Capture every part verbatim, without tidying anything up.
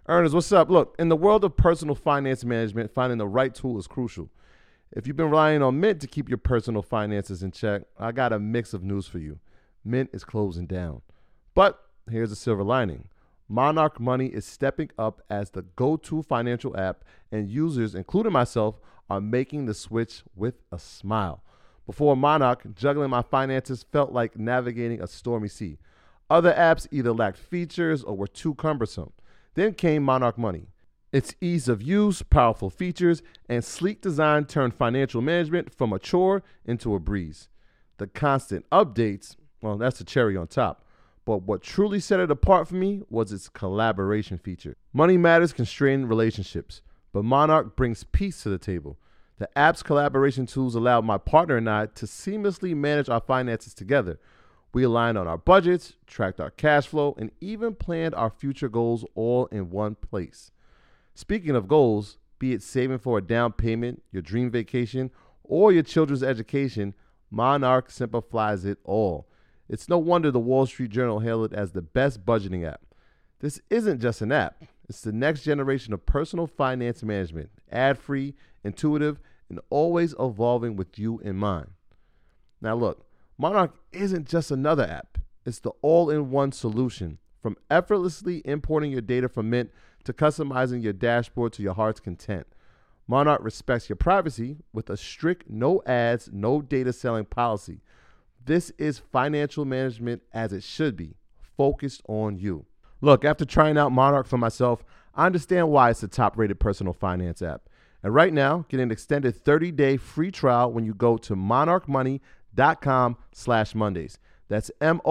Ernest, what's up? Look, in the world of personal finance management, finding the right tool is crucial. If you've been relying on Mint to keep your personal finances in check, I got a mix of news for you. Mint is closing down. But here's a silver lining. Monarch Money is stepping up as the go-to financial app, and users, including myself, are making the switch with a smile. Before Monarch, juggling my finances felt like navigating a stormy sea. Other apps either lacked features or were too cumbersome. Then came Monarch Money. Its ease of use, powerful features, and sleek design turned financial management from a chore into a breeze. The constant updates, well, that's the cherry on top. But what truly set it apart for me was its collaboration feature. Money matters constrain relationships, but Monarch brings peace to the table. The app's collaboration tools allow my partner and I to seamlessly manage our finances together. We aligned on our budgets, tracked our cash flow, and even planned our future goals all in one place. Speaking of goals, be it saving for a down payment, your dream vacation, or your children's education, Monarch simplifies it all. It's no wonder the Wall Street Journal hailed it as the best budgeting app. This isn't just an app. It's the next generation of personal finance management, ad-free, intuitive, and always evolving with you in mind. Now look, Monarch isn't just another app. It's the all-in-one solution. From effortlessly importing your data from Mint to customizing your dashboard to your heart's content. Monarch respects your privacy with a strict no ads, no data selling policy. This is financial management as it should be, focused on you. Look, after trying out Monarch for myself, I understand why it's the top-rated personal finance app. And right now, get an extended thirty-day free trial when you go to monarchmoney.com slash Mondays. That's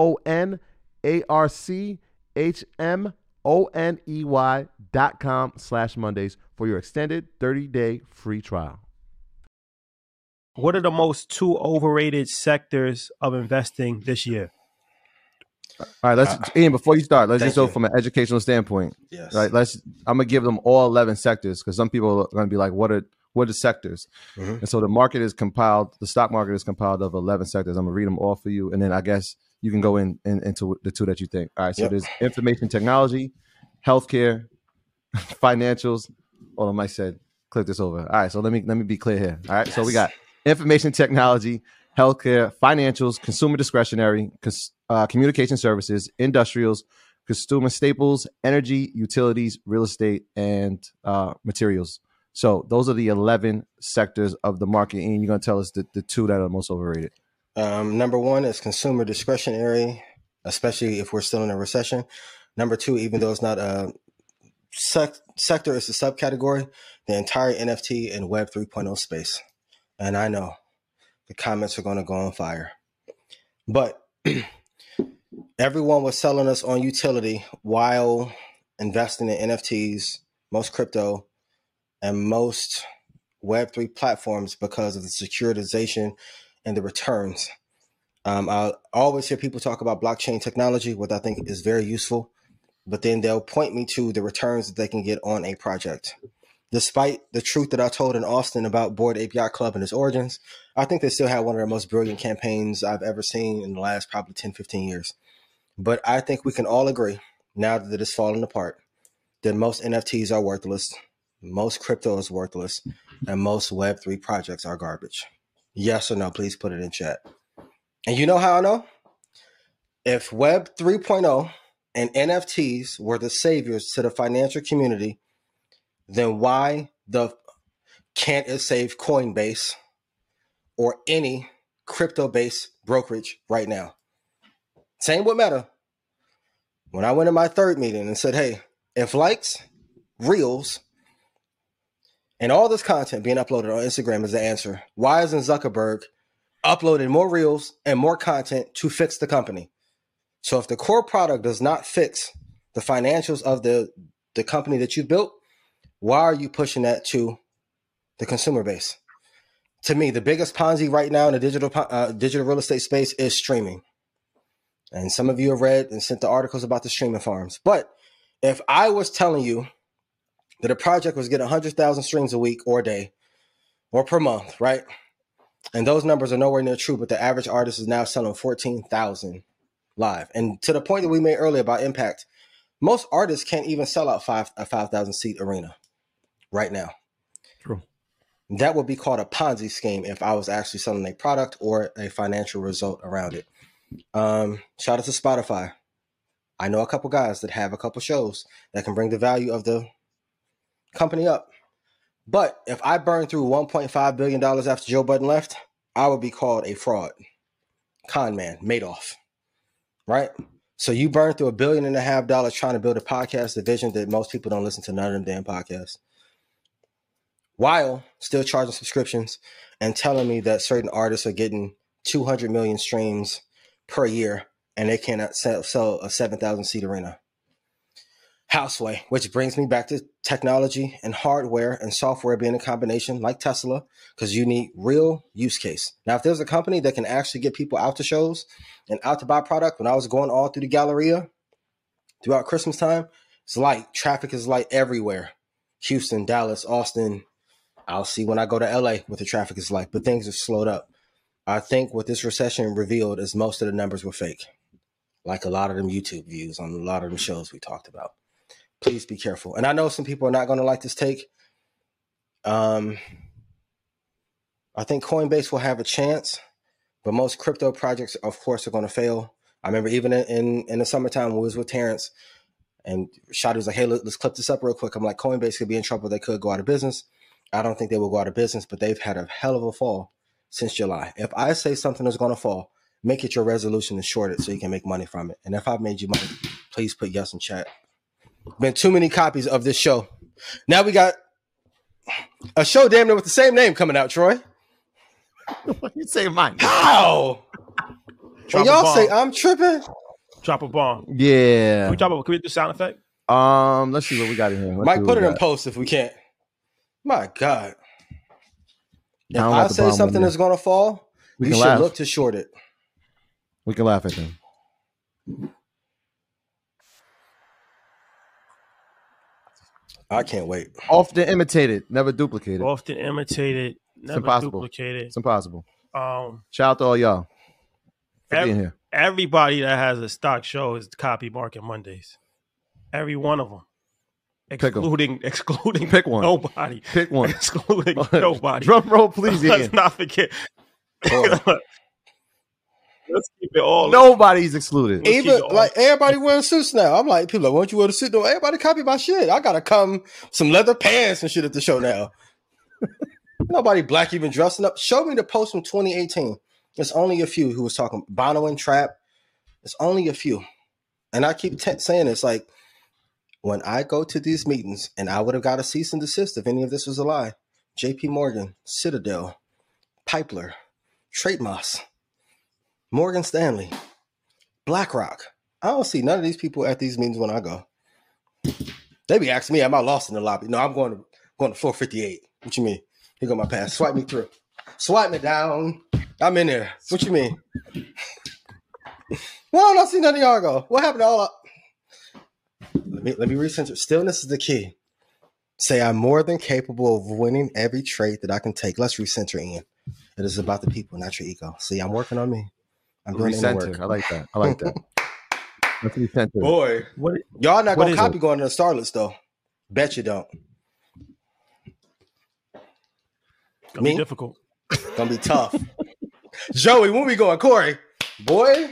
M-O-N-A-R-C-H-M-O-N-E-Y dot com slash Mondays for your extended thirty-day free trial. What are the most two overrated sectors of investing this year? All right, let's uh, Ian. Before you start, let's just go you. from an educational standpoint. Yes. Right. Let's. I'm gonna give them all eleven sectors because some people are gonna be like, "What are what are sectors?" Mm-hmm. And so the market is compiled. The stock market is compiled of eleven sectors. I'm gonna read them all for you, and then I guess you can go in, in into the two that you think. All right. So Yep. there's information technology, healthcare, financials. Hold on, Mike said, click this over. All right. So let me let me be clear here. All right. Yes. So we got information technology, healthcare, financials, consumer discretionary, cons- uh, communication services, industrials, consumer staples, energy, utilities, real estate, and uh, materials. So those are the eleven sectors of the market. And you're going to tell us the, the two that are most overrated. Um, number one is consumer discretionary, especially if we're still in a recession. Number two, even though it's not a sec- sector, it's a subcategory, the entire N F T and Web 3.0 space. And I know the comments are going to go on fire. But everyone was selling us on utility while investing in N F Ts, most crypto, and most Web three platforms because of the securitization and the returns. Um, I always hear people talk about blockchain technology, what I think is very useful, but then they'll point me to the returns that they can get on a project. Despite the truth that I told in Austin about Bored Ape Yacht Club and its origins, I think they still have one of the most brilliant campaigns I've ever seen in the last probably ten, fifteen years. But I think we can all agree, now that it's falling apart, that most N F Ts are worthless, most crypto is worthless, and most Web three projects are garbage. Yes or no, please put it in chat. And you know how I know? If Web 3.0 and N F Ts were the saviors to the financial community, then why the can't it save Coinbase or any crypto-based brokerage right now? Same with Meta. When I went in my third meeting and said, hey, if likes, reels, and all this content being uploaded on Instagram is the answer, why isn't Zuckerberg uploading more reels and more content to fix the company? So if the core product does not fix the financials of the, the company that you built, why are you pushing that to the consumer base? To me, the biggest Ponzi right now in the digital uh, digital real estate space is streaming. And some of you have read and sent the articles about the streaming farms. But if I was telling you that a project was getting one hundred thousand streams a week or a day or per month, right? And those numbers are nowhere near true, but the average artist is now selling fourteen thousand live. And to the point that we made earlier about impact, Most artists can't even sell out five a five thousand seat arena right now. True. That would be called a Ponzi scheme if I was actually selling a product or a financial result around it. Um, shout out to Spotify. I know a couple guys that have a couple shows that can bring the value of the company up. But if I burn through one point five billion dollars after Joe Budden left, I would be called a fraud. Con man, Madoff. Right? So you burn through a billion and a half dollars trying to build a podcast division that most people don't listen to none of them damn podcasts, while still charging subscriptions and telling me that certain artists are getting two hundred million streams per year and they cannot sell, sell a seven thousand seat arena. Houseway, which brings me back to technology and hardware and software being a combination like Tesla, because you need real use case. Now, if there's a company that can actually get people out to shows and out to buy product, when I was going all through the Galleria throughout Christmas time, it's light. Traffic is light everywhere. Houston, Dallas, Austin. I'll see when I go to L A what the traffic is like, but things have slowed up. I think what this recession revealed is most of the numbers were fake, like a lot of them YouTube views on a lot of them shows we talked about. Please be careful. And I know some people are not going to like this take. Um, I think Coinbase will have a chance, but most crypto projects, of course, are going to fail. I remember even in, in, in the summertime when we was with Terrence and Shadi was like, hey, let's clip this up real quick. I'm like, Coinbase could be in trouble. They could go out of business. I don't think they will go out of business, but they've had a hell of a fall since July. If I say something is going to fall, make it your resolution to short it so you can make money from it. And if I've made you money, please put yes in chat. Been too many copies of this show. Now we got a show damn near with the same name coming out, Troy. You say mine. How? When y'all say I'm tripping. Drop a bomb. Yeah. Can we drop a, can we do sound effect? Um, let's see what we got in here. Let's Mike, put it in post if we can't. My God. If I, I say something is going to fall, we you should laugh. Look to short it. We can laugh at them. I can't wait. Often imitated, never duplicated. Often imitated, never it's duplicated. It's impossible. Um, Shout out to all y'all for every, being here. Everybody that has a stock show is Copy Market Mondays. Every one of them. Excluding, excluding Pick one. Nobody. Pick one. Excluding nobody. Drum roll, please. Let's not forget. Let's keep it all. Nobody's excluded. Let's Even like everybody wearing suits now. I'm like, people are like, why don't you wear a suit? No, everybody copy my shit. I gotta come some leather pants and shit at the show now. Nobody black even dressing up. Show me the post from twenty eighteen. There's only a few who was talking Bono and Trap. It's only a few. And I keep t- saying it's like when I go to these meetings and I would have got a cease and desist if any of this was a lie. J P Morgan, Citadel, Pipeler, Trademoss, Morgan Stanley, BlackRock. I don't see none of these people at these meetings when I go. They be asking me, am I lost in the lobby? No, I'm going to going to floor fifty-eight. What you mean? Here go my pass. Swipe me through. Swipe me down. I'm in there. What you mean? Well, I don't see none of y'all go. What happened to all up? Let me let me recenter. Stillness is the key. Say I'm more than capable of winning every trade that I can take. Let's recenter in. It is about the people, not your ego. See, I'm working on me. I'm doing the work. I like that. I like that. Let's recenter. Boy, what, y'all not what gonna copy it? Going to the Starlets though. Bet you don't. Gonna me? Be difficult. Gonna be tough. Joey, when we going? Corey, boy.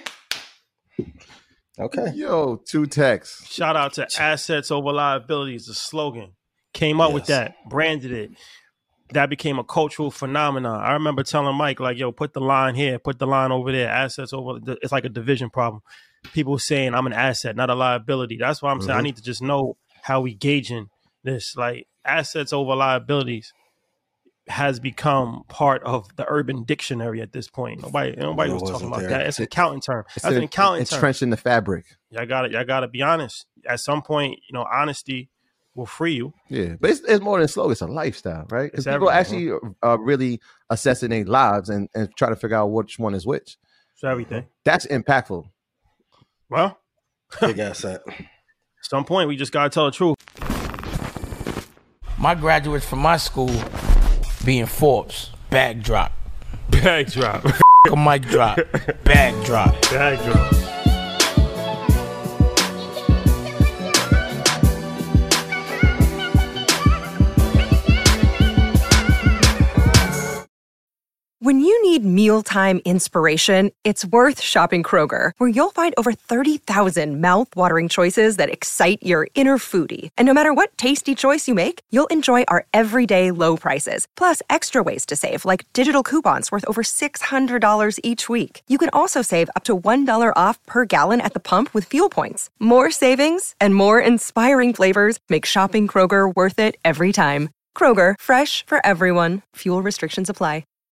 Okay. Yo, two texts. Shout out to Assets Over Liabilities, the slogan. Came up yes. with that, branded it. That became a cultural phenomenon. I remember telling Mike, like, yo, put the line here, put the line over there. Assets over, it's like a division problem. People saying I'm an asset, not a liability. That's why I'm mm-hmm. saying I need to just know how we gauging this. Like, assets over liabilities has become part of the Urban Dictionary at this point. Nobody, nobody was talking about there. that. It's an accounting term. It's That's a, an accounting it's term. Entrenched in the fabric. Y'all got it. Y'all got to be honest. At some point, you know, honesty will free you. Yeah, but it's, it's more than slow. It's a lifestyle, right? Because people actually are really assessing their lives and, and try to figure out which one is which. It's everything. That's impactful. Well, big asset. At some point, we just got to tell the truth. My graduates from my school being Forbes, bag drop. Bag drop. A mic drop. Bag drop. Bag drop. When you need mealtime inspiration, it's worth shopping Kroger, where you'll find over thirty thousand mouth-watering choices that excite your inner foodie. And no matter what tasty choice you make, you'll enjoy our everyday low prices, plus extra ways to save, like digital coupons worth over six hundred dollars each week. You can also save up to one dollar off per gallon at the pump with fuel points. More savings and more inspiring flavors make shopping Kroger worth it every time. Kroger, fresh for everyone. Fuel restrictions apply.